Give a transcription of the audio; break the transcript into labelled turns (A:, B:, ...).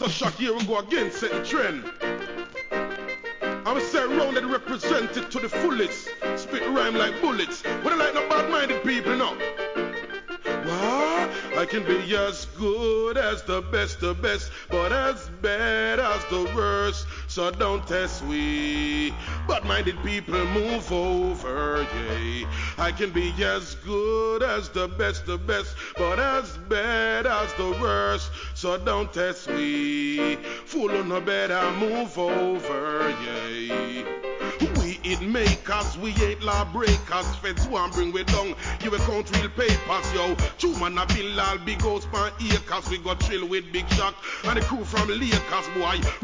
A: Master Shock, here we go again, set the trend. I'm say rounded represented to the fullest. Spit rhyme like bullets. But I like no bad-minded people, no. What? I can be as good as the best, but as bad as the worst. So don't test we. Bad-minded people move over, yeah. I can be as good as the best, but as bad as the worst. So don't test we. Fool on no better move over, yeah. We it makers, we ain't law breakers. Feds want bring we down. You account real papers, yo. True man a bill all big house pan acres. We got chill with Big Shot and the crew from Lakers, boy.